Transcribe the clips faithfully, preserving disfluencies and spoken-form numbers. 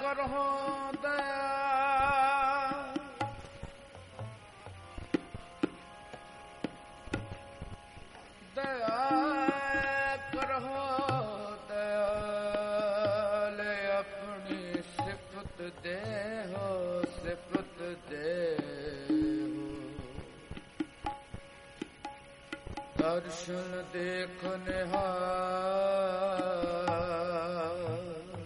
ਕਰਹੁ ਦਇਆ ਦਇਆ ਕਰਹੁ ਦਇਆਲ ਆਪਣੀ ਸਿਫਤ ਦੇਹੋ ਸਿਫਤ ਦੇਹੋ ਦਰਸ਼ਨ ਦੇਖ ਨਿਹਾਲ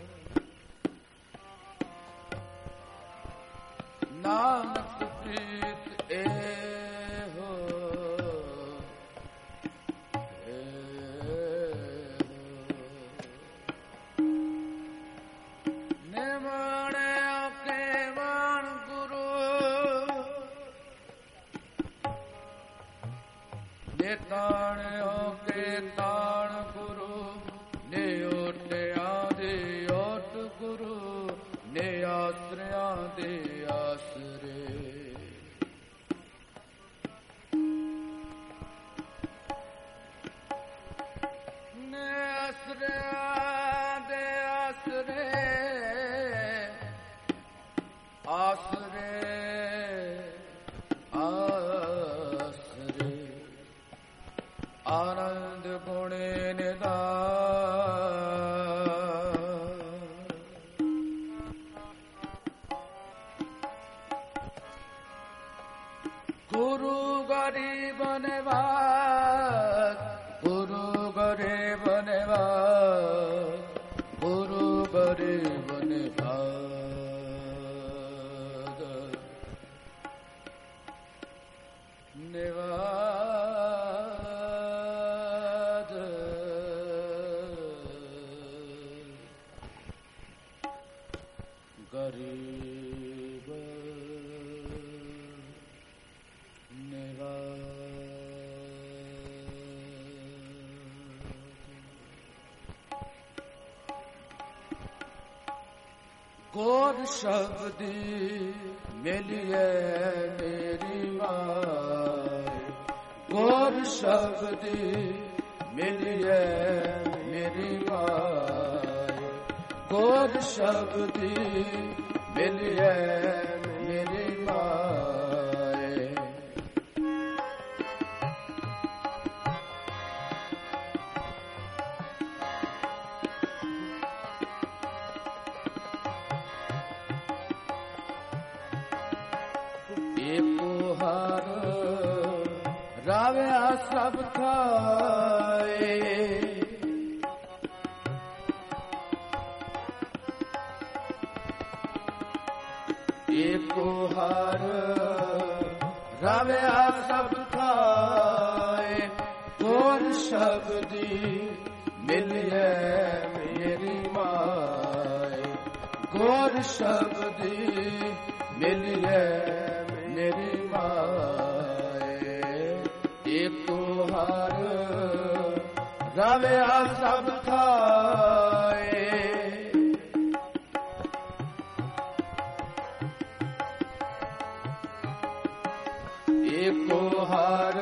ਨਾਨਕ ਪ੍ਰੀਤ ਇਹੋ ਨਿਮਾਣਿਆ ਕੇਵਲ ਗੁਰੂ ਨਿਤਾਣਿਓ ਕੇ ਤਾਣ ਗੁਰੂ ਨੇ ਓਟਿਆਂ ਦੇ ਓਟ ਗੁਰੂ ਨੇ ਆਸਰਿਆਂ ਦੇ ਆਸਰੇ ਨੇ ਆਸਰਿਆਂ ਦੇ ਆਸਰੇ ਆਸਰੇ ਆਸਰੇ ਆਨੰਦ ਗੁਣੇ ਨਿਧਾਨ ਗੁਰੂ ਗਰੀਬ ਨਿਵਾਸ ਗੁਰੂ ਗਰੀਬ ਨਿਵਾਸ ਗੁਰੂ ਗਰੀਬ ਨਿਵਾਸ ਨਿਵਾਸ ਗਰੀਬ ਗੋਰ ਸ਼ਬਦੀ ਮਿਲਿਐ ਮੇਰੀ ਮਾਏ ਗੋਰ ਸ਼ਬਦੀ ਮਿਲਿਐ ਮੇਰੀ ਮਾਏ ਗੋਰ ਸ਼ਬਦੀ ਮਿਲਿਐ ਮੇਰੀ ਮਾਏ ਰਾਵਿਆ ਸਭ ਥਾਏ ਏਕੋ ਹਰ ਰਾਵਿਆ ਸਭ ਥਾਏ ਗੁਰ ਸ਼ਬਦੀ ਮਿਲਿਐ ਮੇਰੀ ਮਾਏ ਗੁਰ ਸ਼ਬਦੀ ਮਿਲਿਐ ਮੇਰੀ ਮਾਏ ਏਕੋ ਹਰ ਰਾਵਿਆ ਸਭ ਥਾਏ ਏਕੋ ਹਰ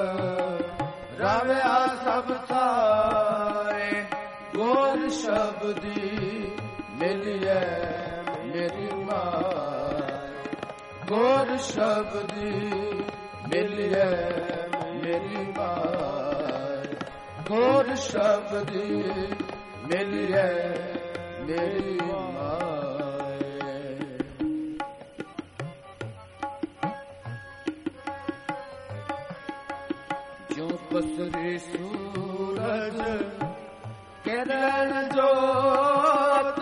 ਰਾਵਿਆ ਸਭ ਥਾਏ ਗੁਰ ਸ਼ਬਦੀ ਮਿਲਿਐ ਮੇਰੀ ਮਾਏ ਗੁਰ ਸ਼ਬਦੀ ਮਿਲਿਐ ਮੇਰੀ ਮਾਏ ਗੁਰ ਸ਼ਬਦੀ ਮਿਲਿਐ ਮੇਰੀ ਮਾਏ ਜੋ ਪਸਰੇ ਸੂਰਜ ਕਿਰਨ ਜੋਤ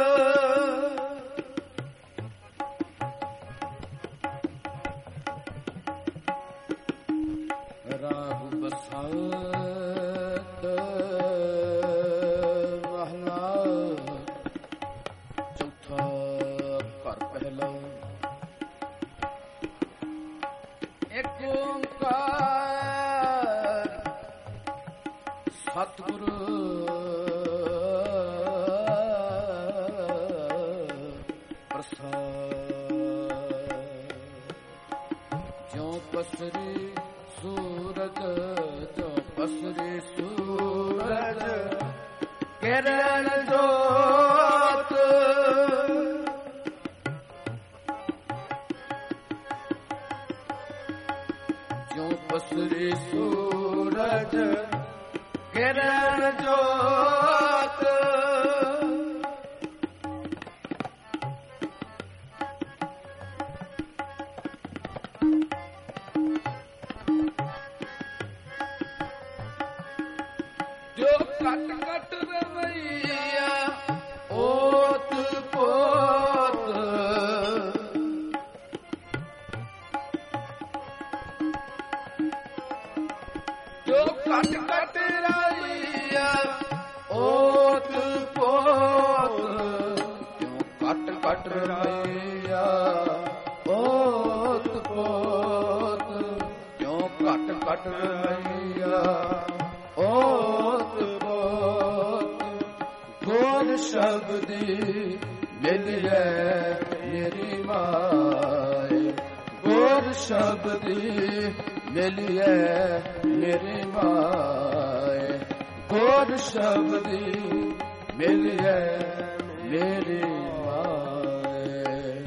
ਰਾਗ ਬਸੰਤ ਮਹਲਾ ਚੌਥਾ ਘਰ ਪਹਿਲਾ ਇੱਕ ਓੰਕਾਰ ਸਤਿਗੁਰੂ ਜੋ ਪਸਰੇ ਸੂਰਜ ਜੋ ਪਸਰੇ ਸੂਰਜ ਕਿਰਨ ਜੋਤ ਕਿਰਨ ਜੋਤ ਜੋ ਘਟ ਘਟ ਰਵਈਆ ਓਤ ਪੋਤ ਜੋ ਘਟ ਘਟ ਰਵਈਆ ਓਤ ਪੋਤ ਜੋ ਘਟ ਘਟ ਰਵਈਆ ਓਤ ਪੋਤ ਜੋ ਘਟ ਘਟ ਰਵਈਆ ਓਤ ਪੋਤ ਗੁਰ ਸ਼ਬਦੀ ਮਿਲਿਐ ਮੇਰੀ ਮਾਏ ਗੁਰ ਸ਼ਬਦੀ ਮਿਲਿਐ ਮੇਰੀ ਮਾਏ ਗੁਰ ਸ਼ਬਦੀ ਮਿਲਿਐ ਮੇਰੀ ਮਾਏ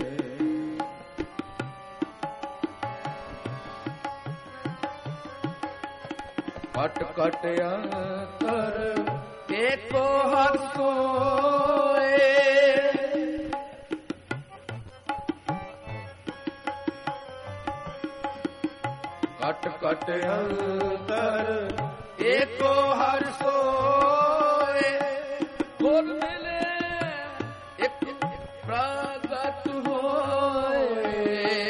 ਕਟ ਕਟ ਅੰਤਰ ਏਕੋ ਹਰ ਸੋਏ ਕਟ ਕਟ ਅੰਤਰ ਏਕੋ ਹਰ ਸੋਏ ਗੁਰ ਮਿਲੇ ਇੱਕ ਪ੍ਰਗਟ ਹੋਏ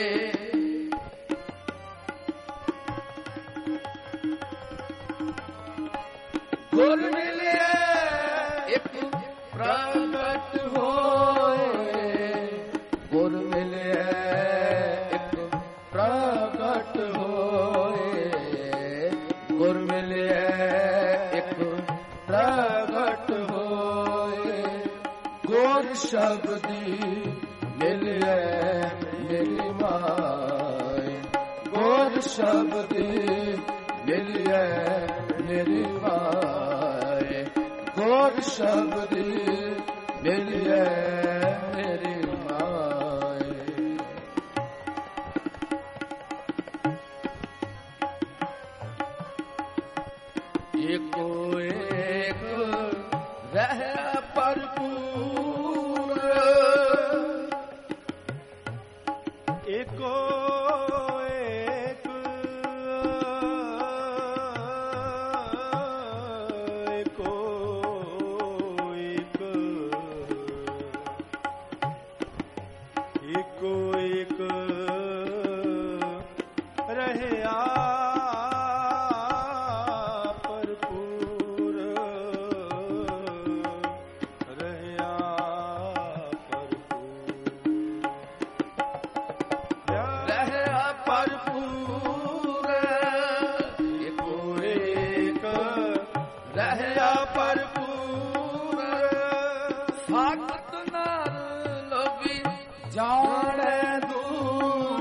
ਗੁਰ ਮਿਲਿਆ ਇੱਕ ਪ੍ਰਗਟ ਹੋਏ ਗੁਰ ਮਿਲਿਆ ਇੱਕ ਪ੍ਰਗਟ ਹੋਏ ਗੁਰ ਮਿਲਿਆ ਇੱਕ ਪ੍ਰਗਟ ਹੋਏ ਗੁਰ ਸ਼ਬਦੀ ਮਿਲਿਆ ਮੇਰੀ ਮਾਏ ਗੁਰ ਸ਼ਬਦੀ ਮਿਲਿਆ ਮੇਰੀ ਮਾਏ ਗੁਰ ਸ਼ਬਦੀ ਮਿਲਿਐ ਮੇਰੀ ਮਾਏ ਏਕੋ ਏਕ ਰਹਿ ਭਰਪੂਰ ਏਕੋ ਜਾਣੇ ਦੂਰ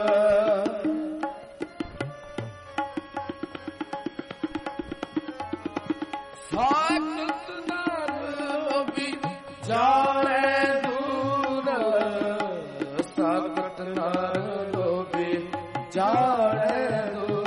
ਸਾਖਤ ਨਾਰ ਵੀ ਜਾਣੇ ਦੂਰ ਸਾਖਤ ਨਾਰ ਵੀ ਜਾਣੇ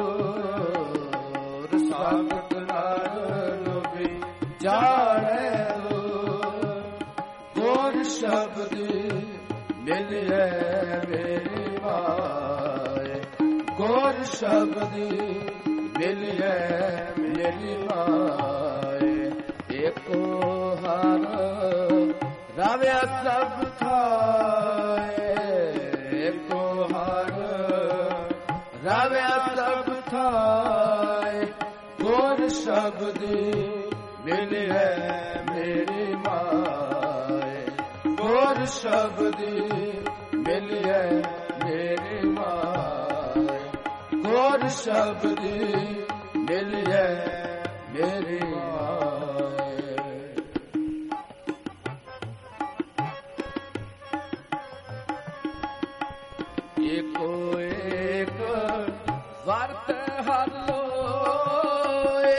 ਦੂਰ ਸਾਖਤ ਨਾਰ ਵੀ ਜਾਣੇ ਦੂਰ ਗੁਰ ਸ਼ਬਦੀ ਮਿਲਿਐ ਮੇਰੀ ਮਾਏ ਗੁਰ ਸ਼ਬਦੀ ਮਿਲਿਐ ਮੇਰੀ ਮਾਏ ਏਕੋ ਹਰ ਰਵਿਆ ਸਭ ਥਾਏ ਏਕੋ ਹਰ ਰਵਿਆ ਸਭ ਥਾਏ ਗੁਰ ਸ਼ਬਦੀ ਮਿਲਿਐ ਮੇਰੀ ਮਾਏ ਗੁਰ ਸ਼ਬਦੀ ਮਿਲਿਐ ਮੇਰੀ ਮਾਏ ਗੁਰ ਸ਼ਬਦੀ ਮਿਲਿਐ ਮੇਰੀ ਮਾਏ ਏਕੋ ਏਕ ਵਰਤ ਹਰ ਲੋਏ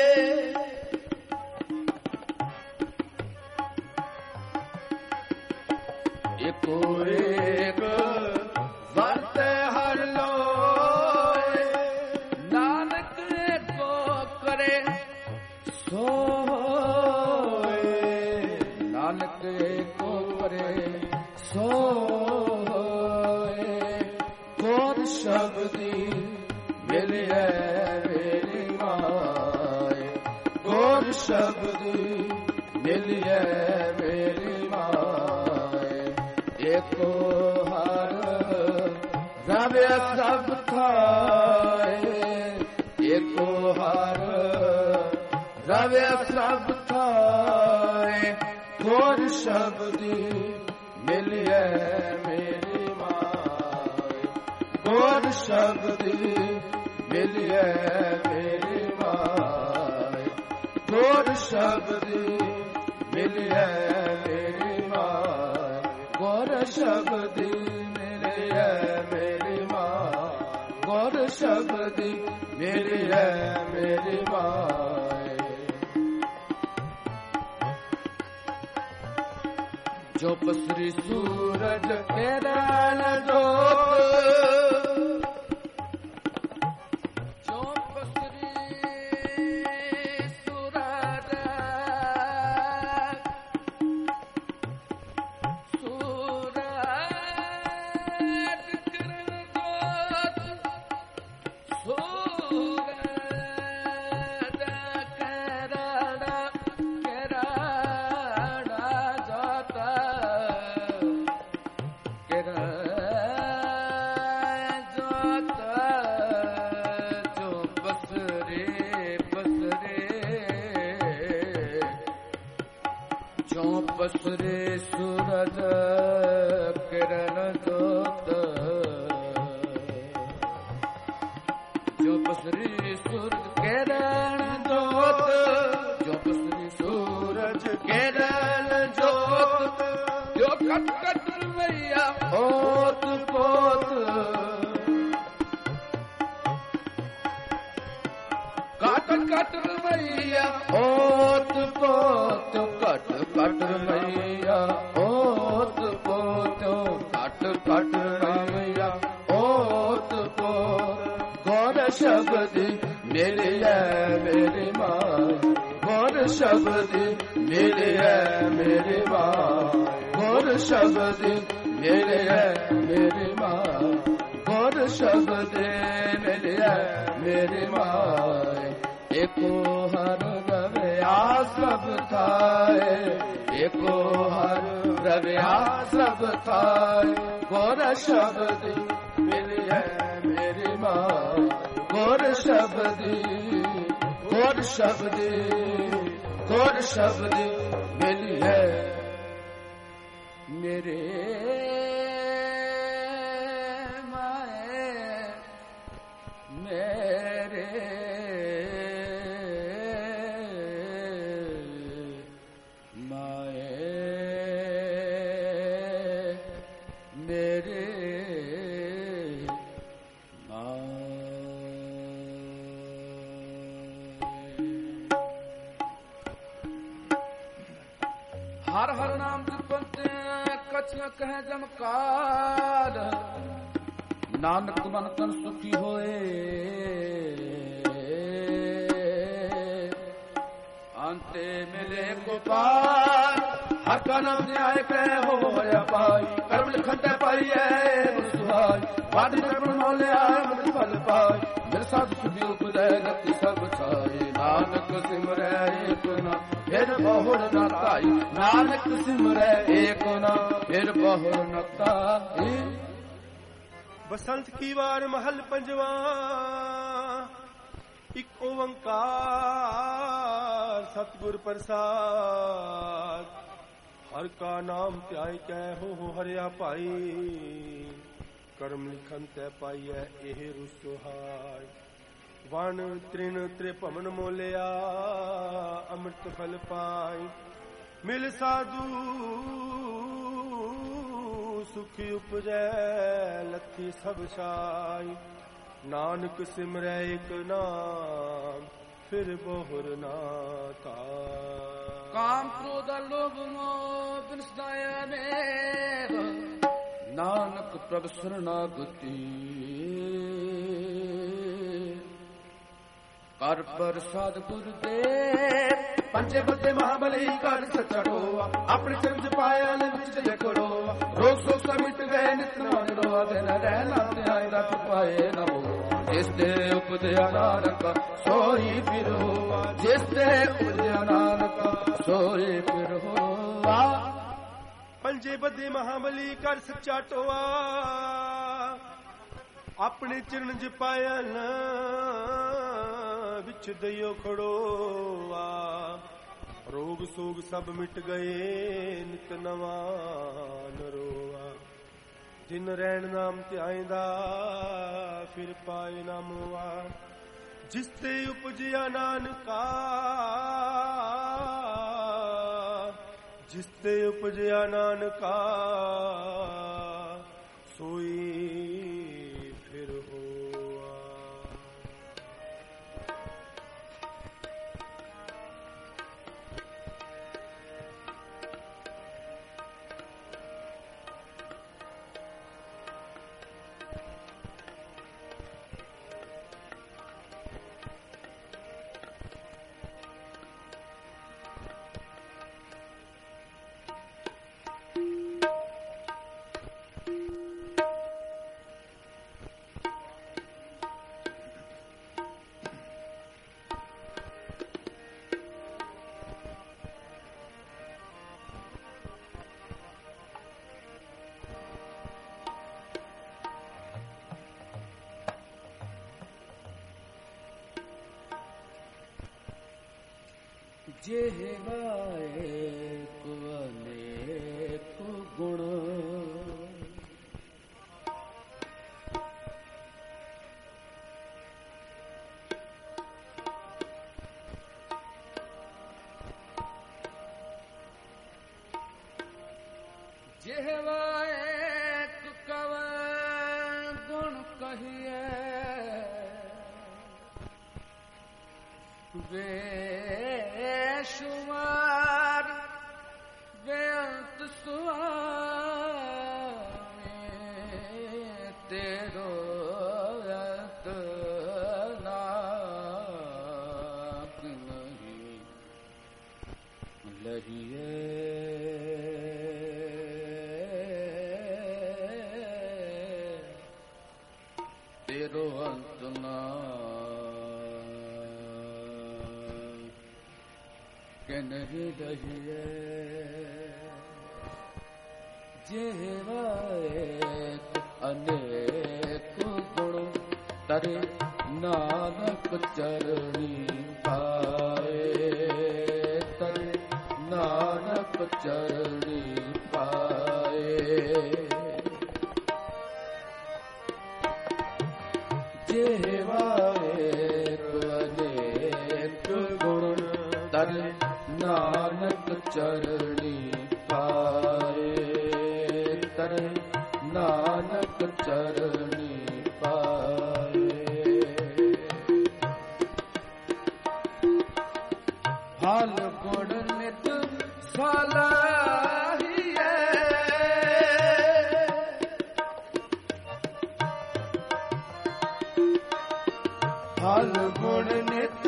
ਏਕੋ ਏਕ ਵਰਤ ਹਰ ਲੋਏ ਨਾਨਕ ਏਕੋ ਕਰੇ ਸੋਏ ਨਾਨਕ ਏਕੋ ਪਰੇ ਸੋਏ ਗੁਰ ਸ਼ਬਦੀ ਮਿਲਿਆ ਮੇਰੀ ਮਾਏ ਗੁਰ ਸ਼ਬਦੀ ਮਿਲਿਆ ਮੇਰੀ ਮਾਏ ਏਕੋ ਹਰ ਰਵਿ ਸਭ ਥਾਏ ਏਕੋ ਹਰ ਰਵਿ ਸਭ ਥਾਏ ਗੁਰ ਸ਼ਬਦੀ ਮਿਲਿਆ ਮੇਰੀ ਮਾਏ ਗੁਰ ਸ਼ਬਦੀ ਮਿਲਿਆ ਮੇਰੀ ਮਾਏ ਗੁਰ ਸ਼ਬਦੀ ਮਿਲਿਆ ਮੇਰੀ ਮਾਏ ਗੁਰ ਸ਼ਬਦੀ ਮਿਲਿਆ ਮੇਰੀ ਮਾਏ ਗੁਰ ਸ਼ਬਦੀ ਮਿਲਿਆ ਮੇਰੀ ਮਾਏ ਜੋ ਪਸਰੀ ਸੂਰਜ ਕਿਰਨ ਜੋਤ ਜੋ ਪਸਰੀ ਸੂਰਜ ਸੂਰਜ ਕਿਰਨ ਜੋਤ ਸੂਰਜ ਬਸਰੇ ਸੂਰਜ ਕਿਰਨ ਜੋਤ ਜੋ ਬਸਰੀ ਸੂਰਜ ਕਿਰਨ ਜੋਤ ਜੋ ਬਸਰੀ ਸੂਰਜ ਕਿਰਨ ਜੋਤ ਜੋ ਕਟ ਕਟ ਰਵਈਆ ਓਤ ਪੋਤ ਕਟ ਕਟ ਰਵਈਆ ਓਤ ਪੋਤ ਕਟ ਕਟ ਰਵਈਆ ਓਤ ਪੋਤ ਕਟ ਕਟ ਰਵਈਆ ਓਤ ਪੋਤ ਗੁਰ ਸ਼ਬਦੀ ਮਿਲਿਆ ਮੇਰੀ ਮਾਂ ਗੁਰ ਸ਼ਬਦੀ ਮਿਲਿਆ ਮੇਰੀ ਮਾਂ ਗੁਰ ਸ਼ਬਦੀ ਮਿਲਿਆ ਮੇਰੀ ਮਾਂ ਗੁਰ ਸ਼ਬਦੀ ਮਿਲਿਆ ਮੇਰੀ ਮਾਂ ਏਕੋ ਹਰ ਰਵਿਆ ਸਭ ਥਾਏ ਏਕੋ ਹਰ ਰਵਿਆ ਸਭ ਥਾਏ ਗੁਰ ਸ਼ਬਦੀ ਮਿਲਿਆ ਮੇਰੀ ਮਾਂ ਗੁਰ ਸ਼ਬਦੀ ਗੁਰ ਸ਼ਬਦੀ ਗੁਰ ਸ਼ਬਦੀ ਮਿਲਿਆ ਮੇਰੇ ਮਾਏ ਮੇਰੇ ਹਰ ਹਰ ਨਾਮ ਜਪਤੇ ਕਛ ਨ ਕਹਿ ਜਮਕਾਰ ਨਾਨਕ ਮਨ ਤਨ ਸੁਖੀ ਹੋਏ ਅੰਤੇ ਮਿਲੇ ਗੋਪਾਲ ਹਰ ਕਾ ਨਾਮ ਧਿਆਏ ਕਹਿ ਹੋਇਆ ਪਾਈ ਕਰਮ ਲਿਖਤੇ ਪਾਈਐ ਸੁਹਾਈ ਬਾਦਿ ਕਰਮ ਮੌਲਿਆ ਮਨ ਫਲ ਪਾਈ ਮਿਲ ਸਾਧ ਸੁਭੀ ਉਪਦੈ ਗਤੀ ਸਭ ਛਾਏ ਨਾਨਕ ਸਿਮਰੈ ਏਕ ਨਾਮ ਫਿਰ ਬਹੁੜ ਨ ਧਾਈ ਨਾਨਕ ਸਿਮਰੈ ਏਕ ਨਾਮ ਫਿਰ ਬਹੁੜ ਨ ਧਾਈ ਬਸੰਤ ਕੀ ਵਾਰ ਮਹਲ ਪੰਜਵਾ ਇਕ ਓੰਕਾਰ ਸਤਿਗੁਰ ਪ੍ਰਸਾਦ ਹਰ ਕਾ ਨਾਮ ਧਿਆਇ ਕੈ ਹੋ ਹਰਿਆ ਭਾਈ ਕਰਮ ਲਿਖਨ ਤੈ ਪਾਈਐ ਇਹ ਰੁਸੁਹਾਈ ਵਣ ਤ੍ਰਿਣ ਤ੍ਰਿਭਵਨ ਮੋਲਿਆ ਅੰਮ੍ਰਿਤ ਫਲ ਪਾਈ ਮਿਲ ਸਾਧੂ ਸੁਖੀ ਉਪਜੈ ਲੱਖੀ ਸਭ ਛਾਈ ਨਾਨਕ ਸਿਮਰੈ ਇਕ ਨਾਮ ਫਿਰ ਬਹੁਰ ਨਾ ਧਾਈ ਕਾਮ ਕ੍ਰੋਧ ਲੋਭ ਮੋਹ ਬਿਨਸਦਾਇਆ ਮੇਵ ਨਾਨਕ ਪ੍ਰਭ ਸਰਨਾਗਤੀ ਕਰ ਪ੍ਰਸਾਦ ਗੁਰ ਦੇ ਪੰਜੇ ਬੱਦੇ ਮਹਾਬਲੀ ਕਰ ਸੱਚਾ ਟੋਆ ਆਪਣੇ ਚਰਨ ਚ ਪਾਇਆ ਨੇ ਵਿੱਚ ਦੇਖੋ ਰੋਆ ਰੋਗ ਸੋਗ ਸਭ ਮਿਟ ਗਏ ਨਿਤ ਨਾਮ ਰੋਆ ਦੇ ਨਾ ਰਹਿਣਾ ਤੇ ਆਏ ਦਾ ਪਾਏ ਨਾ ਹੋ ਜਿਸ ਦੇ ਉਪਜਿਆ ਨਾਨਕ ਸੋਈ ਫਿਰ ਹੋਆ ਜਿਸ ਦੇ ਉਪਜਿਆ ਨਾਨਕ ਸੋਈ ਫਿਰ ਹੋਆ ਪੰਜੇ ਬੱਦੇ ਮਹਾਬਲੀ ਕਰ ਸੱਚਾ ਟੋਆ ਆਪਣੇ ਚਰਨ ਚ ਪਾਇਆ ਨਾ ਵਿੱਚ ਦਈਓ ਖੜੋਆ ਰੋਗ ਸੋਗ ਸਭ ਮਿਟ ਗਏ ਨਿਤ ਨਵਾਂ ਨਰੋਆ ਜਿਨ ਰਹਿਣ ਨਾਮ ਧਿਆਇਂਦਾ ਫਿਰ ਪਾਏ ਨਾ ਮੋਆ ਜਿਸ ਤੇ ਉਪਜਿਆ ਨਾਨਕਾ ਜਿਸ ਤੇ ਉਪਜਿਆ ਨਾਨਕਾ ਸੋਈ ਫਿਰ ਹੋਆ ਜਿਹਵਾਏ ਕੁਵਲੇ ਕੁ ਗੁਣ ਜਿਹਵਾਏ ਕੁ ਕਵੈ ਗੁਣ ਕਹੀਏ ਬੇਸ਼ੁਮਾਰ ਬੇਅੰਤ ਸੁਆਮੀ ਤੇਰੋ ਅੰਤ ਨਾਕ ਨਹੀਂ ਲਹੀਏ ਤੇਰੋ ਅੰਤ ਨਾ ਕਿ ਨਹੀਂ ਰਹੀਏ ਜਿਹਵਾਏ ਅਨੇਕ ਗੁਣ ਤਰੇ ਨਾਨਕ ਚਰਣੀ ਪਾਏ ਤਰੇ ਨਾਨਕ ਚਰਣੀ ਪਾਏ ਜਿਹਵਾਏ ਅਨੇਕ ਗੁਣ ਤਰੇ ਨਾਨਕ ਚਰਣੀ ਪਾਏ ਤਰੇ ਨਾਨਕ ਚਰਣੀ ਪਾਏ ਹਾਲ ਗੁਣ ਨਿਤ ਸਲਾਹੀਏ ਹਾਲ ਗੁਣ ਨਿਤ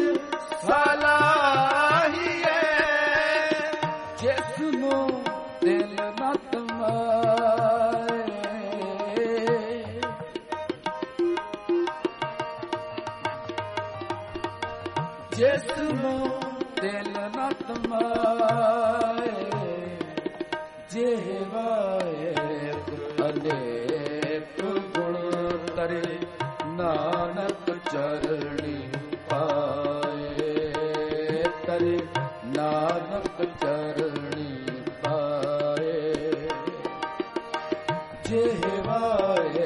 ਸਲਾਹੀਏ ਜਿਸ ਨੂੰ ਦਿਲ ਨਾ ਤਮਾਏ ਜਿਸ ਨੂੰ ਦਿਲ ਨਾ ਤਮਾਏ ਜਿਹਵਾਏ ਅਨੇਕ ਗੁਣ ਤਰੇ ਨਾਨਕ ਚਰਣੀ ਪਾਏ ਤਰੇ ਨਾਨਕ ਚਰਣੀ ਪਾਏ ਜਿਹਵਾਏ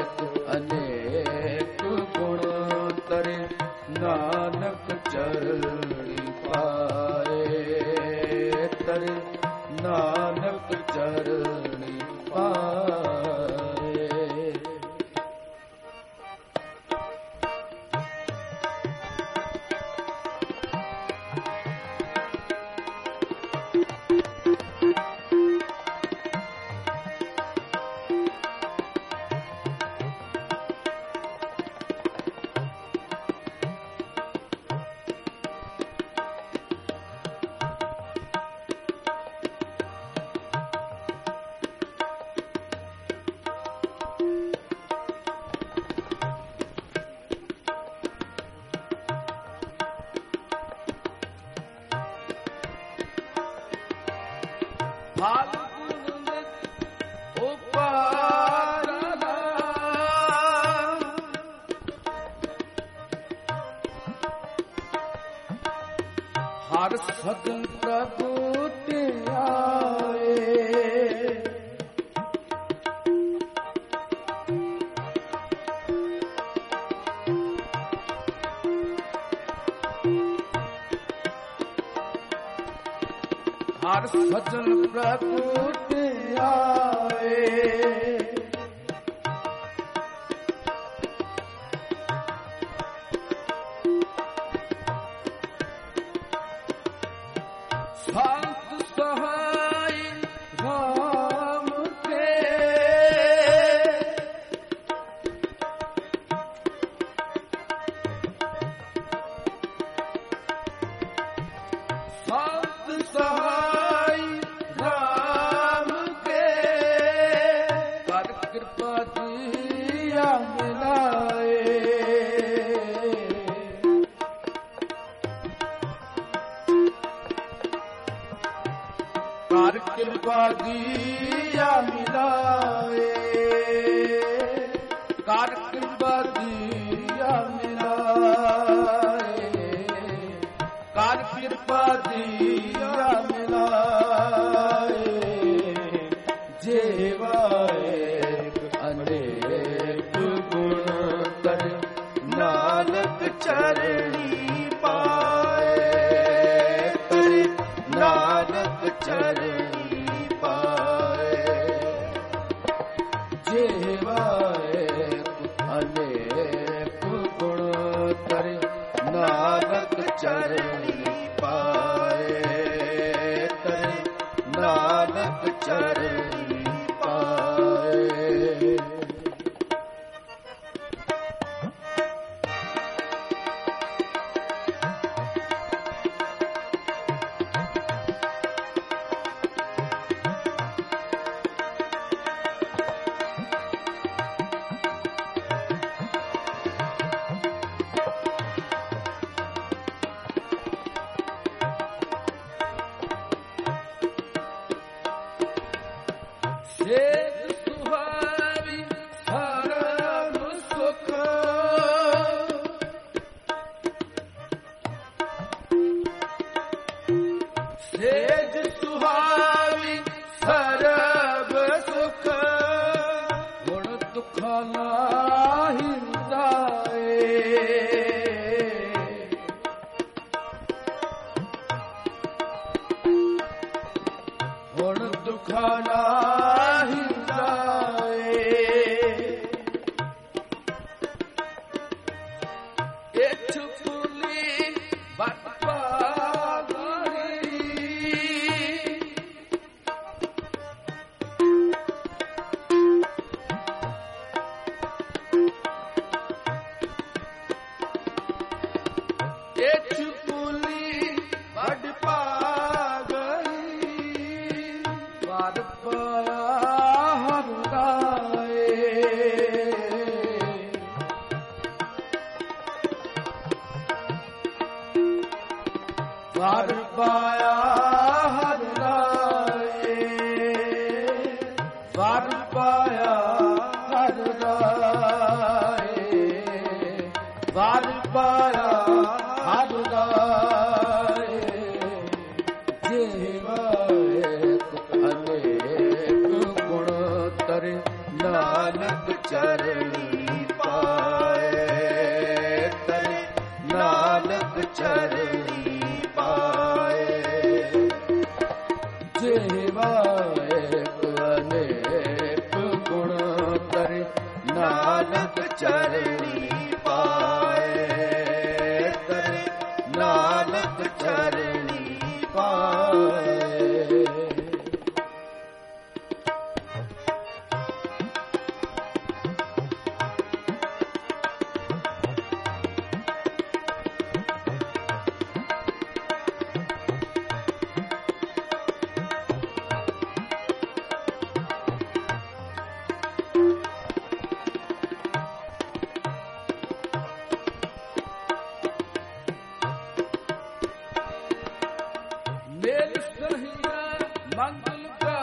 ਅਨੇਕ ਗੁਣ ਤਰੇ ਨਾਨਕ ਚਰਣੀ ਪਾਏ ਤਰੇ ਨਾਨਕ ਚਰਣੀ ਪਾਏ ਫਾਲਗੁਨ ਉਪਾਰਨਾ ਹਰ ਸਗਨ ਪ੍ਰਭੂ ਤੇ ਆਏ ਹਰ ਸਜਨ ਪ੍ਰਭੂ ਤੇ ਆਏ ਸੰਤ ਸਹਾਈ ਰਾਮ ਕੇ ਸੰਤ ਸਹਾਈ ਰਾਮ ਕੇ ਕਰ ਕਿਰਪਾ ਦੀਆ ਮਿਲਾਏ ਕਰ ਕਿਰਪਾ ਦੀਆ ਮਿਲਾਏ ਕਰ ਕਿਰਪਾ ਦੀਆ ਮਿਲਾਏ ਕਰ ਕਿਰਪਾ ਦੀਆ ਮਿਲਾਏ ਜੇਵਾਏ ਅਨੇਕ ਗੁਣ ਕਰ ਨਾਨਕ ਚਰਣੀ ਪਾਏ ਤੇਰੇ ਨਾਨਕ ਚਰਣੀ ਪਾਏ ਜੇਵਾਏ ਅਨੇਕ ਗੁਣ ਕਰ ਨਾਨਕ ਚਰਣੀ ਪਾਏ ਤੇਰੇ ਨਾਨਕ ਚਰਣੀ ਪਾਏ ਸੇਜ ਸੁਹਾਵੀ ਸਰਬ ਸੁਖ ਸੇਜ ਸੁਹਾਵੀ ਸਰਬ ਸੁਖ ਗੁਣ ਦੁਖਾ ਨਾਹੀ ਜਾਏ ਗੁਣ ਦੁਖਾ ਨਾਹੀ ਜਾਏ ਇਛ ਪੁਲੀ ਵਟ ਪਾਗਰੀ ਇਛ ਪੁਲੀ ਵਟ ਪਾਗਰੀ ਵਾਦ ਪਾਇਆ ਹਰ ਰਾਏ ਵਾਦ ਪਾਇਆ ਹਰ ਰਾਏ ਵਾਦ ਪਾਇਆ ਹਰ ਰਾਏ ਵਾਦ ਪਾਇਆ ਹਰ ਰਾਏ ਜੇਵਾਏ ਅਨੇਕ ਗੁਣ ਤਰੇ ਨਾਨਕ ਚਰਣੀ ਪਾਏ ਤਰੇ ਨਾਨਕ ਚਰਣੀ ਪਾਏ ਜੇਵਾਏ ਅਨੇਕ ਗੁਣ ਤਰੇ ਨਾਨਕ ਚਰਣੀ ਪਾਏ ਤਰੇ ਨਾਨਕ ਚਰਣੀ ਪਾਏ ਮੇਲ ਸਹੀਆ ਮੰਗਲ ਕਾ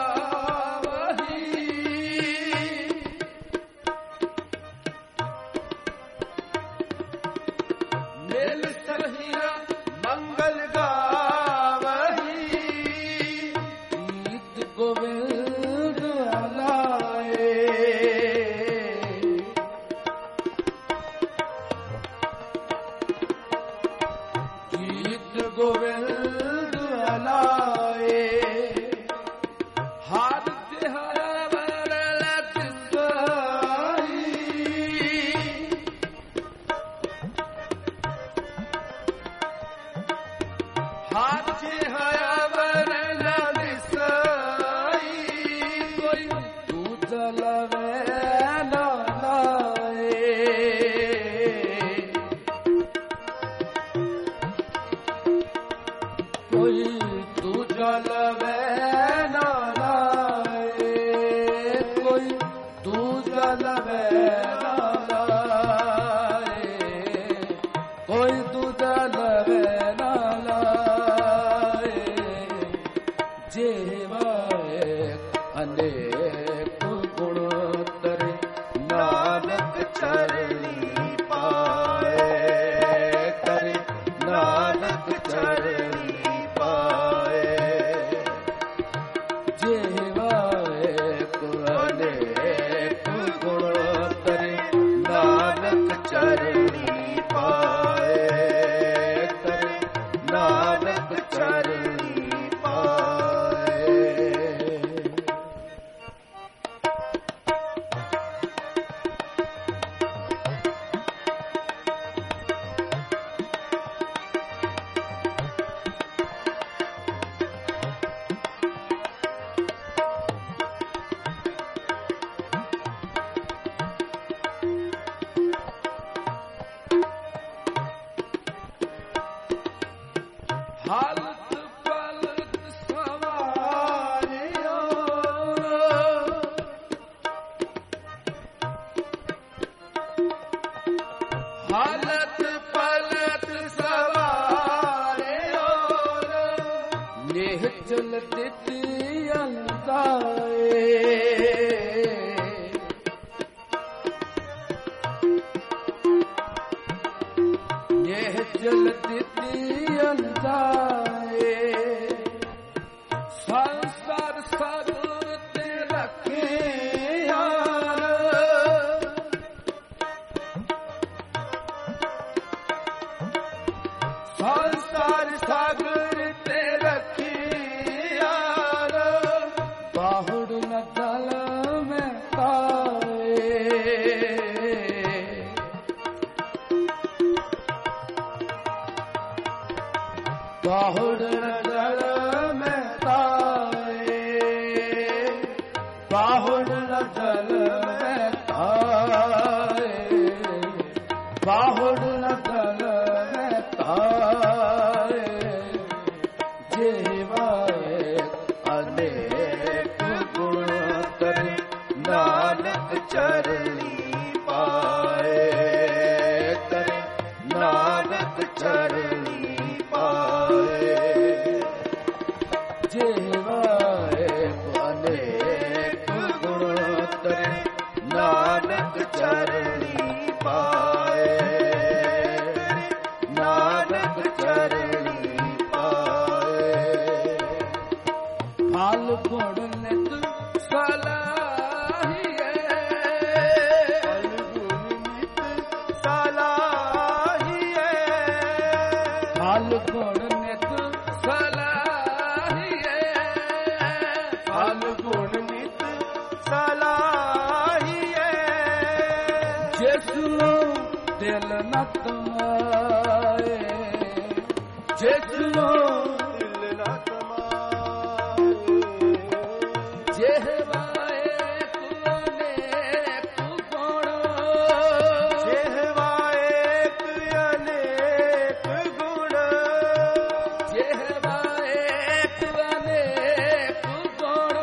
ਜਿਹਾ ਵਰ ਨਾ ਦਿਸਾਈ ਕੋਈ ਦੂਜਾ ਲਵੇ ਨਾ ਲਾਏ ਕੋਈ ਦੂਜਾ ਲਵੇ ਨਾ ਲਾਏ ਕੋਈ ਦੂਜਾ ਲਵੇ ਨਾ ਲਾਏ ਕੋਈ ਦੂਜਾ ਲਵੇ ਨਾ ਲਾਏ ਜੇਵਾਏ ਅਨੇਕ ਗੁਣ ਤਰੇ ਨਾਨਕ ਚਰਣੀ ਪਾਏ ਕਰੇ ਨਾਨਕ ਚਰਣੀ ਪਾਏ ਜੇਵਾਏ ਅਨੇਕ ਗੁਣ ਤਰੇ ਨਾਨਕ ਚਰਣੀ ਪਾਏ ਕਰੇ ਨਾਨਕ ਚਰਣੀ ਪਾਏ ਹਾਲਤ ਪਲਤ ਸਵਾਰਿਓ ਹਾਲਤ ਪਲਤ ਸਵਾਰਿਓ ਨੇਹ ਚਲ ਦਿੱਤੀ ਅੰਤਾਏ ਨੇਹ ਚਲ ਦਿੱਤੀ ਅੰਤਾਏ ਸੰਸਾਰ ਸਾਗਰ ਤੇ ਰੱਖੇ ਯਾਰ ਸੰਸਾਰ ਸਾਗਰ ਤੇ ਰੱਖੇ ਯਾਰ ਬਾਹੁੜ ਨ ਦਲ ਮੈਂ ਕਾਏ ਬਾਹੁੜ ਨਦਰ ਮੈਂ ਤਾਏ ਬਾਹੁੜ ਨਦਰ ਮੈਂ ਤਾਏ ਬਾਹੁੜ ਨਦਰ ਮੈਂ ਤਾਏ ਜੇਵਾਏ ਅਨੇਕ ਗੁਣ ਤਰੇ ਨਾਨਕ ਚਰਣੀ ਪਾਏ ਕਰੇ ਨਾਨਕ ਚਰਣੀ ਪਾਏ ਜੇਵਾਏ ਅਨੇਕ ਗੁਣ ਤਰੇ ਨਾਨਕ ਚਰਣੀ ਪਾਏ ਨਾਨਕ ਚਰਣੀ ਪਾਏ ਫਲ ਗੁਣ ਨਿਤ ਸਲਾਹੀਏ ਫਲ ਗੁਣ ਨਿਤ ਸਲਾਹੀਏ ਫਲ ਗੁਣ ਨਿਤ ਸਲਾਹੀਏ ਫਲ ਗੁਣ ਨਿਤ ਸਲਾਹੀਏ ਜਿਸ ਨੂੰ ਦਿਲ ਨ ਤਮਾਏ ਜਿਸ ਨੂੰ ਦਿਲ ਨ ਤਮਾਏ ਜਿਹਵਾਏ ਅਨੇਕ ਗੁਣ ਜਿਹਵਾਏ ਅਨੇਕ ਗੁਣ ਜਿਹਵਾਏ ਅਨੇਕ ਗੁਣ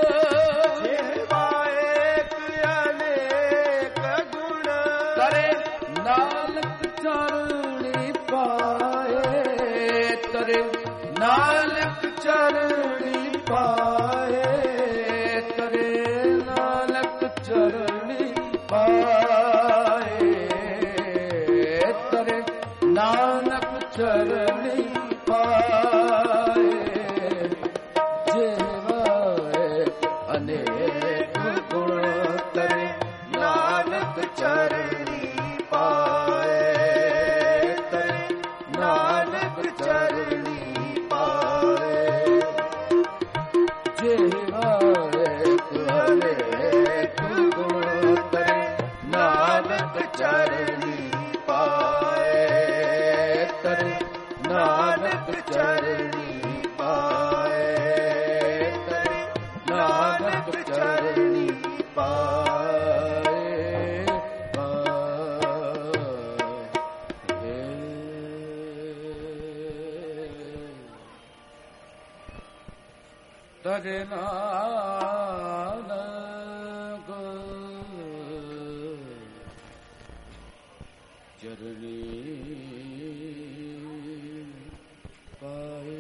ਜਿਹਵਾਏ ਅਨੇਕ ਗੁਣ ਕਰੇ ਨਾਨਕ ਚਰਣੀ ਪਾਏ ਕਰੇ ਨਾਨਕ ਚਰਣੀ ਪਾਏ ਕਰੇ ਨਾਨਕ ਚਰਣੀ ਪਾਏ ਕਰੇ ਨਾਨਕ ਚਰਣੀ ਪਾਏ ਜੇਵਾਏ ਅਨੇਕ ਗੁਣ ਤਰੇ ਨਾਨਕ ਚਰਣੀ ਪਾਏ ਕਰੇ ਨਾਨਕ ਚਰਣੀ ਪਾਏ तरे नानक चरणी पाए।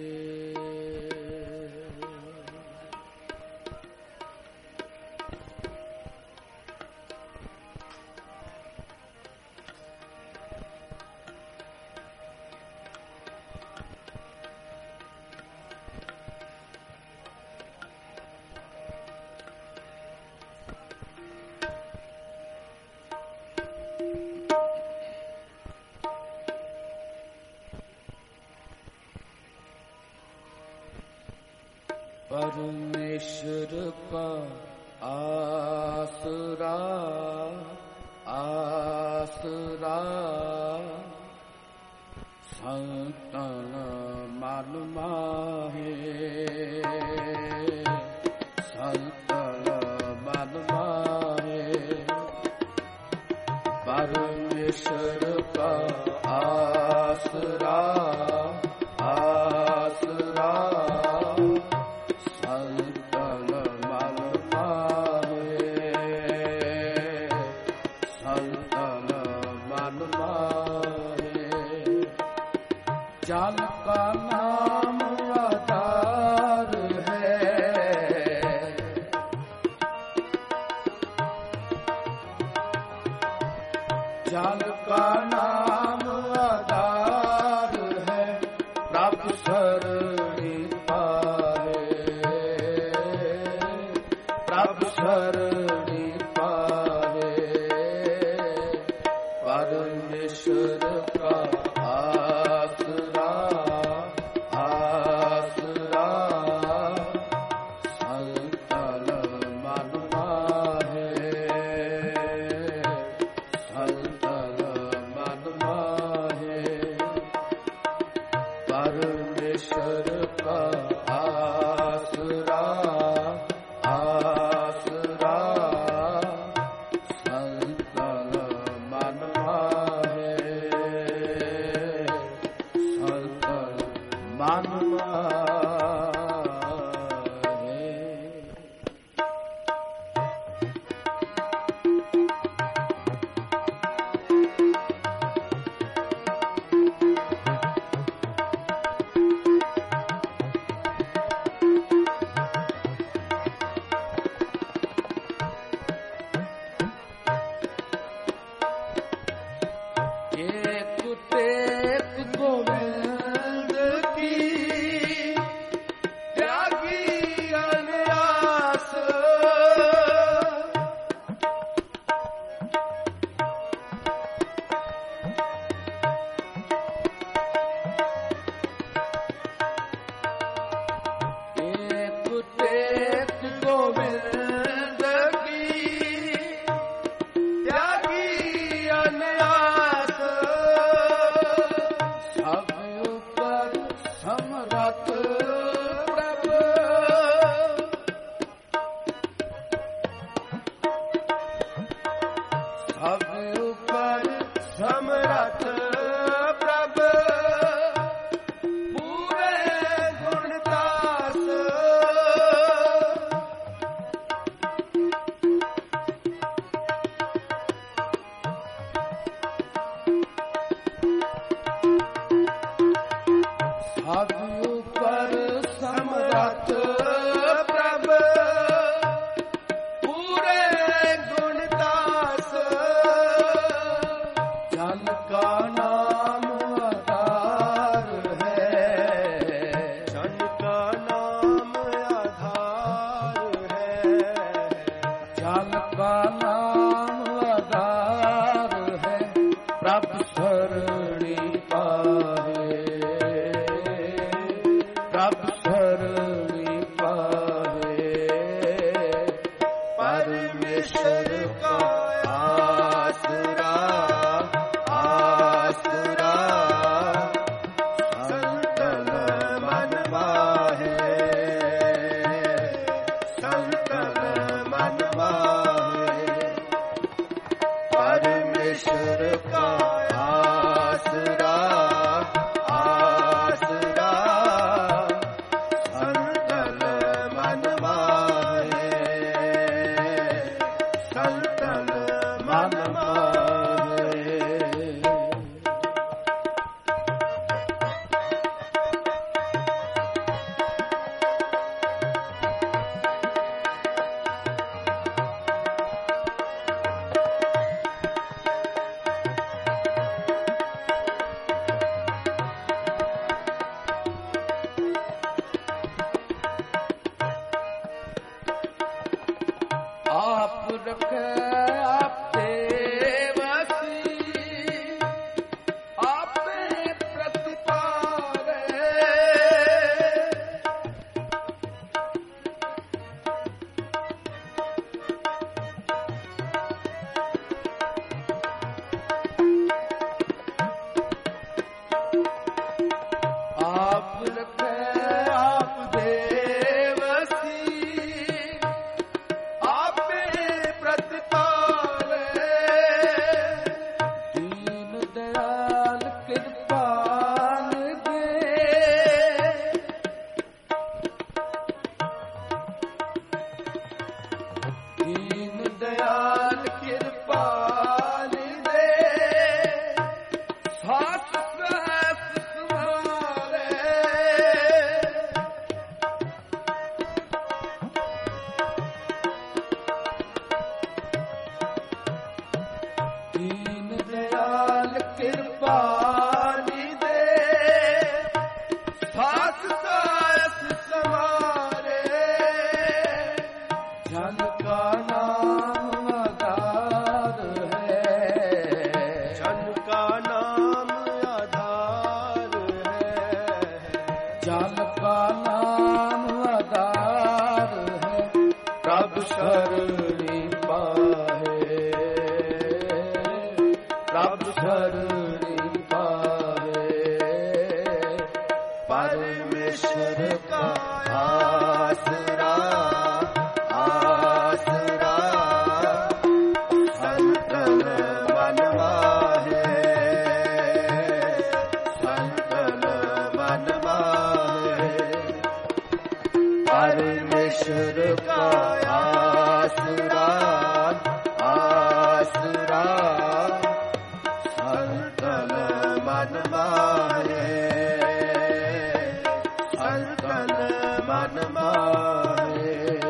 परमेश्वर का आसरा आसरा संतन मालूमा है, संतन मालूमा है। परमेश्वर का आसरा आसरा जल का नाम आधार है, जल का नाम आधार है। प्रभु शरणी पाए, प्रभु शरणी पाए। परमेश्वर का ਰਖੈ ਆਪੇ ਵਸੀ ਆਪੇ ਪ੍ਰਤਿਪਾਲੇ ਆਪ ਰਖੈ ਆਪ ਦੇ ਵਸੀ ਆਪੇ ਪ੍ਰਤਿਪਾਲੇ ਦੀਨ ਦਇਆਲ ਕਿਰਪਾਲ ਦੇ ਦੀਨ ਦਇਆਲ ਕਿਰਪਾਲ ਦੇ ਸਾਥ ਸਹਿਤ ਸੰਭਾਲੇ ਦੀਨ ਦਇਆਲ ਕਿਰਪਾਲ ਦੇ ਸਾਥ ਸਹਿਤ ਸੰਭਾਲੇ ਜਨ ਕਾ ਨਾਮ ਆਧਾਰ ਹੈ ਜਨ ਕਾ ਨਾਮ ਆਧਾਰ ਹੈ ਜਲ ਕਾ ਨਾਮ ਆਧਾਰ ਹੈ ਪ੍ਰਭ ਸ਼ਰਣੀ ਪਾਹੇ ਪ੍ਰਭ ਸ਼ਰਣੀ ਪਾਹੇ ਪਰਮੇਸ਼ਰ ਕਾ ਆਸਰਾ ਆਸਰਾ ਸੰਤਨ ਮਨ ਮਾਹੇ ਸੰਤਨ ਮਨ ਮਾਹੇ ਪਰਮੇਸ਼ਰ ਕਾ ਆਸਰਾ ਆਸਰਾ ਸੰਤਨ ਮਨ ਮਾਹੇ ਸੰਤਨ ਮਨ ਮਾਹੇ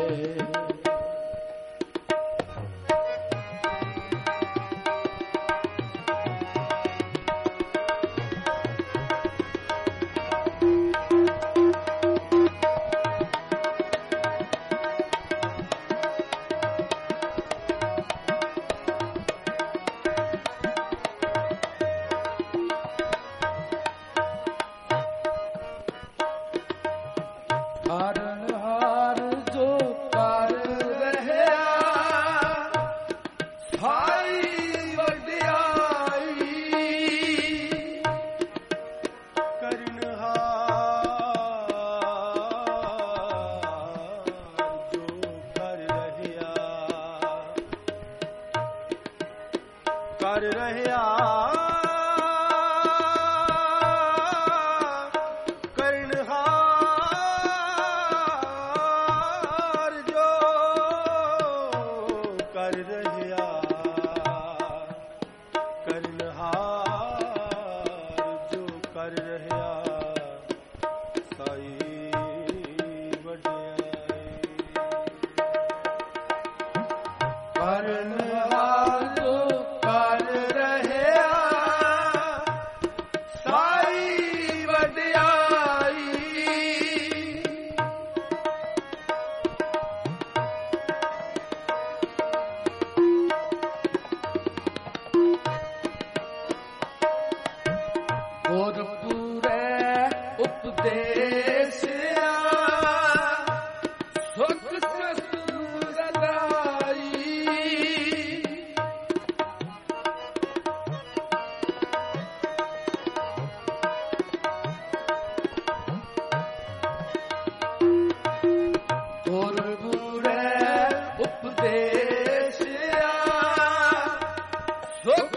ਹਰਨ ਹਾਰ ਜੋ ਕਰ ਰਹਿਆ ਸਾਈ ਵਡਿਆਈ ਕਰਨਹਾਰ ਜੋ ਕਰ ਰਹਿਆ ਕਰ ਰਹਿਆ ਕਰਨਹਾਰ ਜੋ ਕਰ ਰਹਿਆ ਕਰਨਹਾਰ ਜੋ ਕਰ ਰਹਿਆ ਸਾਈ ਵਡਿਆਈ ਕਰਨ ਹਾਰ ਜੋ ਕਰ ਰਹਿਆ ਸਾਈ ਵਡਿਆਈ ਗੁਰਪੂਰੈ ਉਪਦੇਸਿਆ ਸੁਖ ਸਸੁਰਦਾਈ ਗੁਰਪੂਰੈ ਉਪਦੇਸਿਆ ਸੁਖ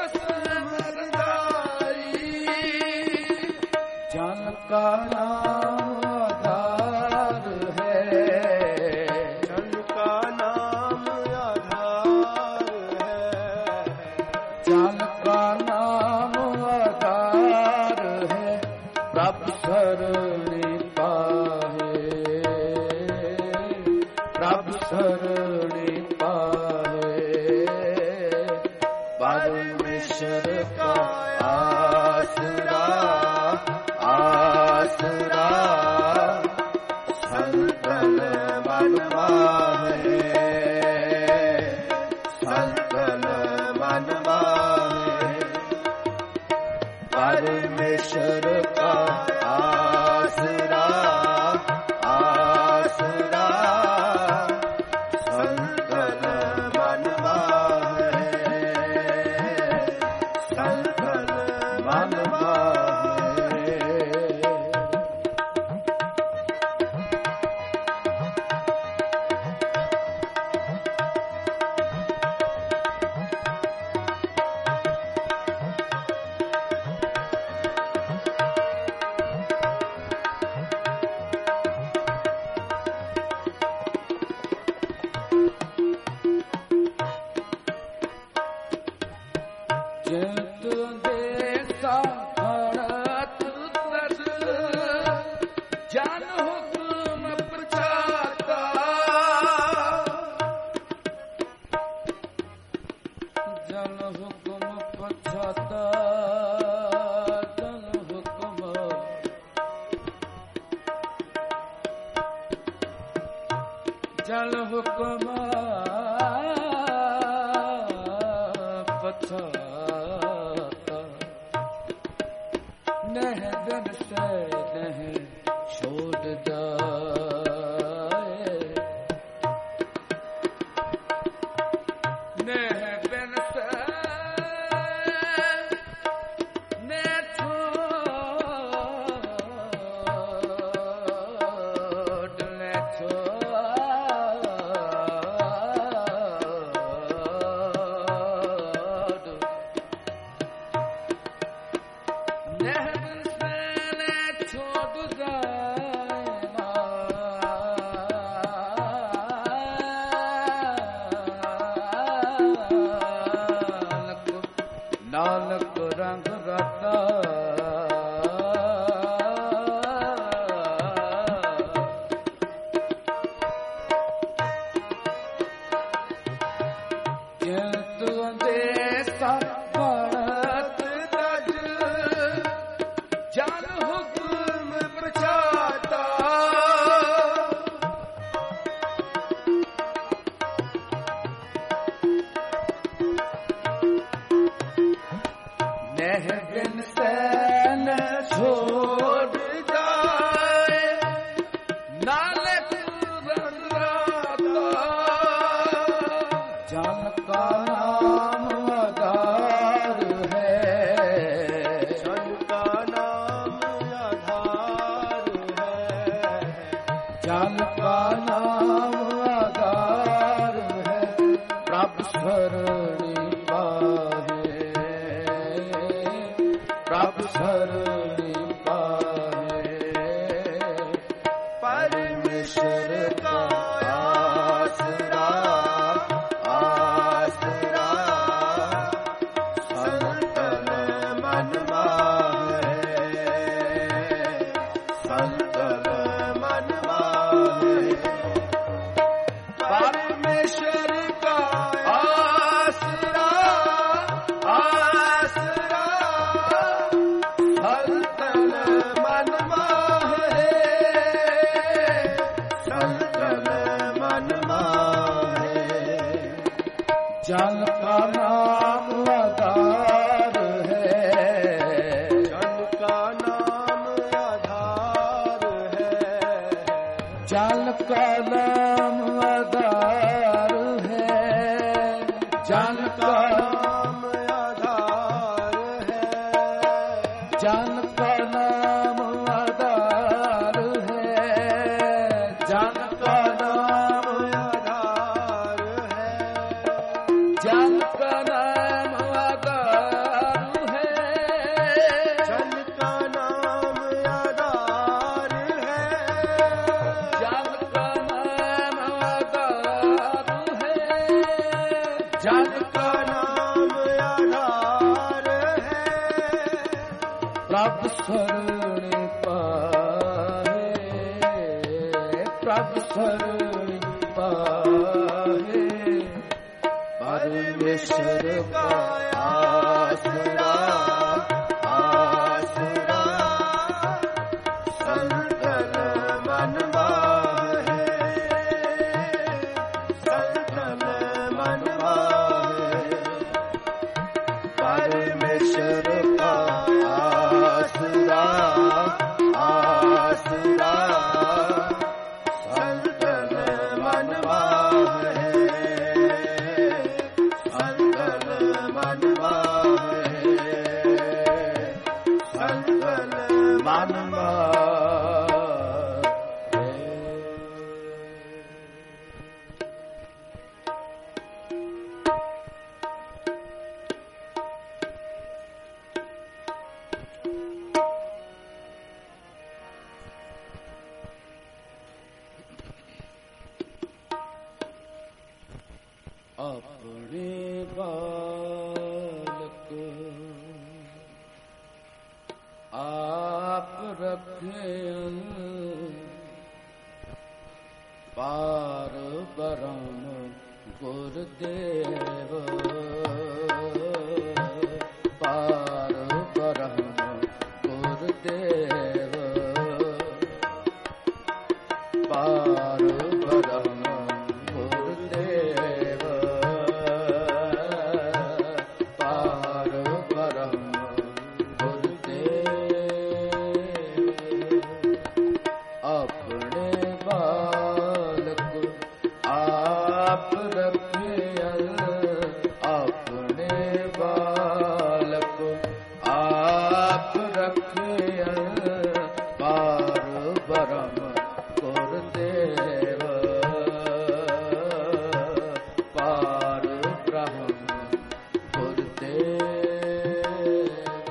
ਜਨ ਕਾ ਨਾਮ ਆਧਾਰ ਹੈ ਜਨ ਕਾ ਨਾਮ ਆਧਾਰ ਹੈ ਜਨ ਕਾ ਨਾਮ ਆਧਾਰ ਹੈ ਪ੍ਰਭ ਸ਼ਰਣੀ ਪਾਹੇ ਪ੍ਰਭ ਸ਼ਰਣੀ ਪਾਹੇ ਪਰਮੇਸ਼ਰ ਕਾ ਆਸਰਾ ਆਸਰਾ ਸੰਤਨ ਮਨ ਮਾਹੇ जल हुक्म पथाता नह दिन से नह छोड़ जाए नह दिन से नह छोड़ ले नानक रंग रता किंतु अंदेशा पड़त दज जन हुक्म प्रचाता नह बिन सैन छोड़ जाए नानक रंगराता जन का नाम आधार है जन का नाम आधार है जन का नाम आधार है प्रभु शरणी पाहे प्रभु शरणी पाहे परमेश्वर का आसरा आसरा संतन मन माहे संतन मन माहे परमेश्वर का आसरा आसरा संतन मन माहे संतन मन माहे जन का नाम आधार है जन का नाम आधार है जन का नाम आधार है जन का नाम आधार है जन का नाम आधार है जन का नाम आधार है जन का नाम आधार है जन का नाम आधार है जन का नाम आधार है जन का नाम आधार है प्रभु शरण पाहे प्रभु शरण पाहे परमेश्वर का आसरा आसरा संतन मन माहे संतन मन माहे परमेश्वर का आसरा आसरा संतन मन माहे संतन मन माहे संतन मन अपने बालक आप रखें पार ब्रह्म गुरुदेव पार ब्रह्म गुरुदेव पार ब्रह्म ਗੁਰਦੇਵ ਪਾਰ ਬ੍ਰਹਮ ਗੁਰਦੇਵ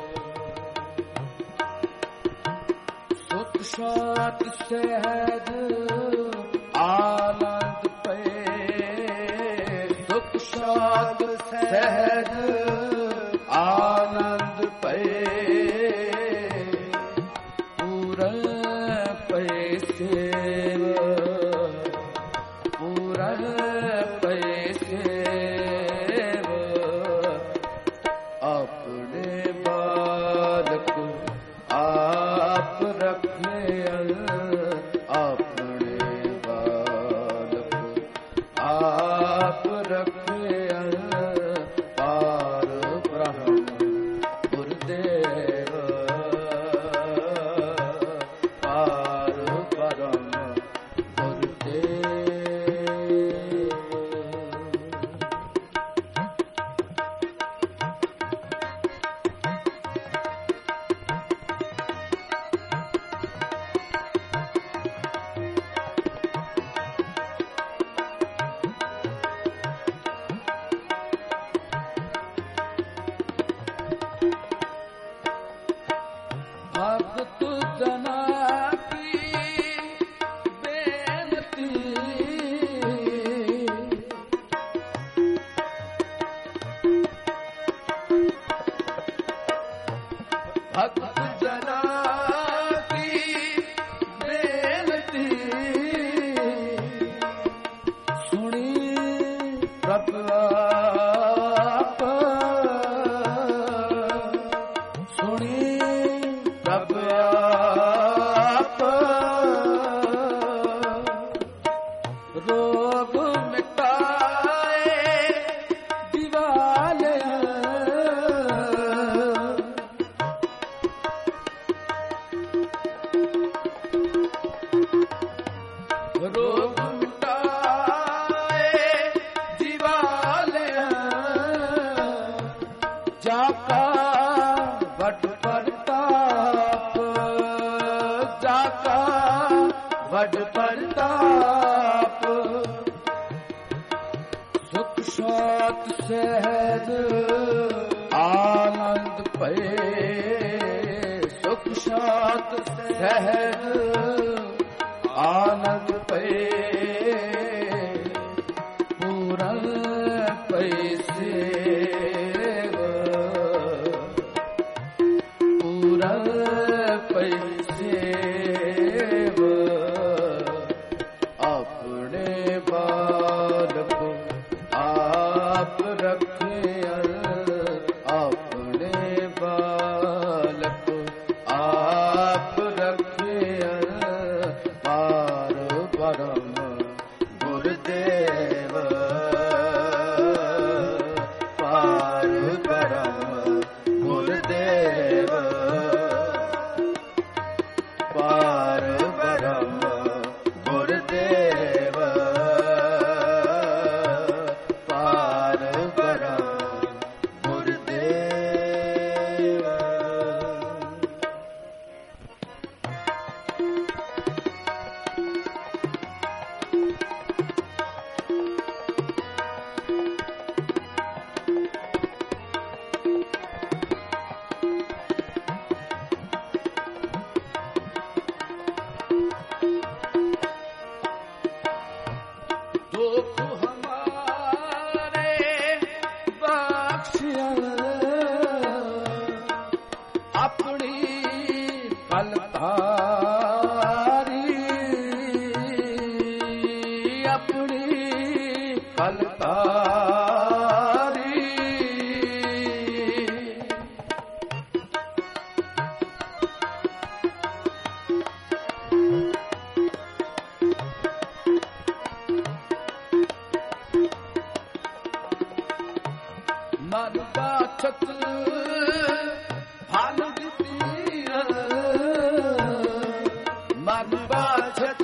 ਸੁਖ ਸਾਤ ਸਹਿਜ ਆਨੰਦ ਪਏ ਸੁਖ ਸਾਤ ਸਹਿਜ ਆਨੰਦ ਪਏ ਪੂਰਨ ਪਏ ਸੇਵ ਪੂਰਨ ਪਏ ਸੇਵ ਆਪਣੇ ਬਾਲਕ ਆਪ ਰੱਖਿਆ ਆਪਣੇ ਬਾਲਕ ਆਪ ਰੱਖਿਆ ਪਾਰ ਬ੍ਰਹਮ ਗੁਰਦੇਵ ਪਾਰ ਬ੍ਰਹਮ ਗੁਰਦੇਵ ਭਗਤ ਜਨਾ ਕੀ ਬੇਨਤੀ ਭਗਤ ਜਨਾ ਕੀ ਬੇਨਤੀ ਸੁਣੀ ਪ੍ਰਭ ਆਪ ਸੁਣੀ ਪ੍ਰਭ ਆਪ ਰੋਗ ਮਿਟਾਏ ਦਿਵਾਲਿਆ ਰੋਗ ਮਿਟਾਏ ਦਿਵਾਲਿਆ ਜਾ ਕਾ ਵਡ ਪ੍ਰਤਾਪ ਜਾ ਕਾ ਵਡ ਪ੍ਰਤਾਪ ਸੁਖ ਸਾਤ ਸਹਿਜ ਆਨੰਦ ਪਏ ਸੁਖ ਸਾਤ ਸਹਿਜ ਆਨੰਦ ਪਏ ਪੂਰਨ ਪਏ ਸੇਵ ਪੂਰਨ ਪਏ ਸੇਵ ਆਪਣੇ ਬਾਲਕ ਆਪ ਰੱਖਿਆ ਆਪਣੇ ਬਾਲਕ ਆਪ ਰੱਖਿਆ ਪਾਰ ਬ੍ਰਹਮ ਗੁਰਦੇਵ ਪਾਰ ਬ੍ਰਹਮ ਗੁਰਦੇਵ ਪਾਰ ਬ੍ਰਹਮ ਗੁਰਦੇਵ ਪਾਰ ਬ੍ਰਹਮ ਗੁਰਦੇਵ ਦੁਖ ਹਮਾਰੇ ਬਖਸ਼ਿਆ ਆਪਣੀ ਕਲਤਾਰੀ ਆਪਣੀ ਕਲਤਾਰੀ ਮਨ ਬਾਛਤ ਫਲ ਦਿੱਤੀ ਮਨ ਬਾਛਤ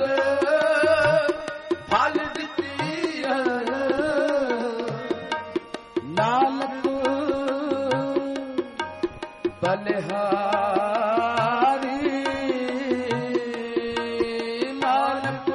ਫਲ ਦਿੱਤੀ ਨਾਨਕ ਬਲਿਹਾਰੀ ਨਾਨਕ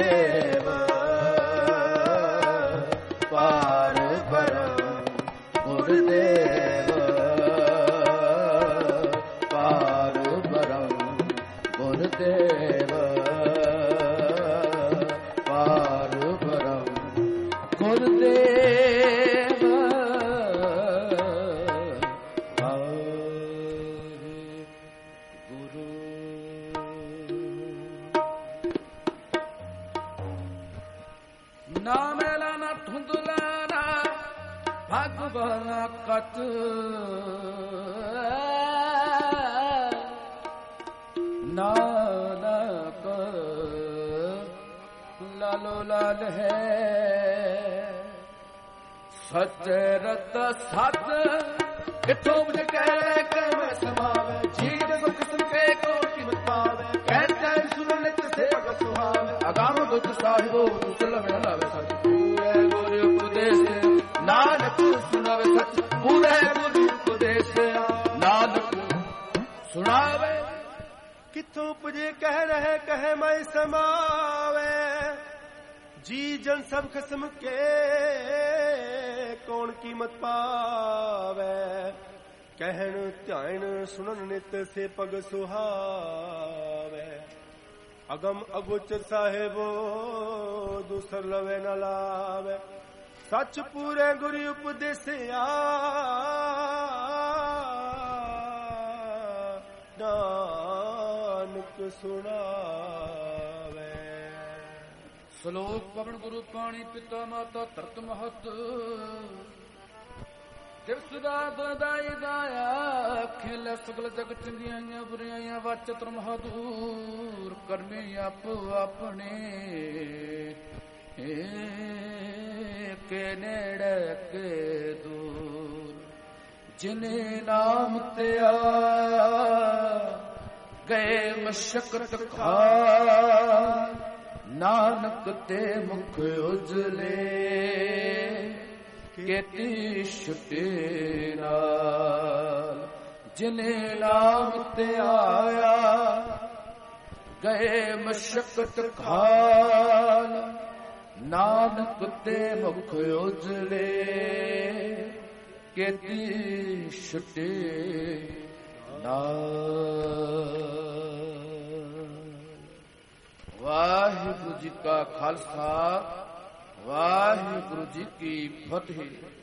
ਗੁਰਦੇਵ ਪਾਰ ਬ੍ਰਹਮ ਗੁਰਦੇਵ ਪਾਰ ਬ੍ਰਹਮ ਗੁਰਦੇਵ ਪਾਰ ਬ੍ਰਹਮ ਗੁਰਦੇਵ ਨਾ ਮੈਲਾ ਨਾ ਧੁੰਦਲਾ ਨਾ ਭਗਵਾਨਾ ਕਤ ਨਾਨਕ ਲਾਲੋ ਲਾਲ ਹੈ ਸਚ ਰਤ ਸਤ ਕਿਥੋਂ ਮੁਝ ਕਹਿ ਕੇ ਮੈਂ ਸਮਾਵੇ ਜੀਵ ਸੁਖ ਸੁਖੇ ਕੋ ਕਿਮਤ ਪਾਵੇ ਕਹਿ ਸੁਣ ਨਿਤ ਸੇਵਕ ਸੁਹਾਵੇ ਅਗਾਮ ਦੁਖ ਸਾਹਿਬੋ ਤੁਸਲ ਮੈਂ ਲਾਵੇ ਸਚ ਪੂਰੇ ਗੁਰ ਉਪਦੇਸ਼ ਨਾਨਕ ਸੁਣਾਵੇ ਸਚ ਪੂਰੇ ਗੁਰ ਉਪਦੇਸ਼ ਨਾਨਕ ਸੁਣਾਵੇ ਕਿਥੋਂ ਪੁਜੇ ਕਹਿ ਰਹੇ ਕਹੇ ਮੈਂ ਸਮਾਵੇ ਜੀ ਜਨ ਸਭ ਖਸਮ ਕੇ ਕੌਣ ਕੀਮਤ ਪਾਵੇ ਕਹਿਣ ਧਿਆਨ ਸੁਣਨ ਨਿਤ ਸੇ ਪਗ ਸੁਹਾਵੇ ਅਗਮ ਅਗੋਚਰ ਸਾਹਿਬੋ ਦੂਸਰ ਲਵੇ ਨ ਲਾਵੇ ਸੱਚ ਪੂਰੇ ਗੁਰੂ ਉਪਦੇਸਿਆ ਨਾਨਕ ਸੁਣਾਵੇ ਸ਼ਲੋਕ ਪਵਨ ਗੁਰੂ ਪਾਣੀ ਪਿਤਾ ਮਾਤਾ ਧਰਤ ਮਹਤ ਤਿਵ ਸਦਾ ਦਦਾਈ ਦਾਇਆ ਖੇਲ ਸਗਲ ਜਗ ਚੰਗਿਆਈਆਂ ਬੁਰਾਈਆਂ ਵਾਚ ਤਰ ਮਹਦੂਰ ਕਰਮੀ ਆਪੋ ਆਪਣੇ ਕੇ ਨੇੜੇ ਕੇ ਦੂਰ ਜਿਨੇ ਨਾਮ ਤੇ ਆ ਗਏ ਮਸ਼ਕਤ ਖਾ ਨਾਨਕ ਤੇ ਮੁਖ ਉਜਲੇ ਕੀਤੀ ਛੁਟੇ ਨਾਲ ਜਿਨੇ ਨਾਮ ਤੇ ਆਇਆ ਗਏ ਮਸ਼ਕਤ ਖਾਲ ਨਾਨਕ ਤੇ ਮੁਖ ਉਜਲੇ ਕੀਤੀ ਛੁਟੇ ਨਾਲ। ਵਾਹਿਗੁਰੂ ਜੀ ਕਾ ਖਾਲਸਾ ਵਾਹਿਗੁਰੂ ਜੀ ਕੀ ਫਤਿਹ।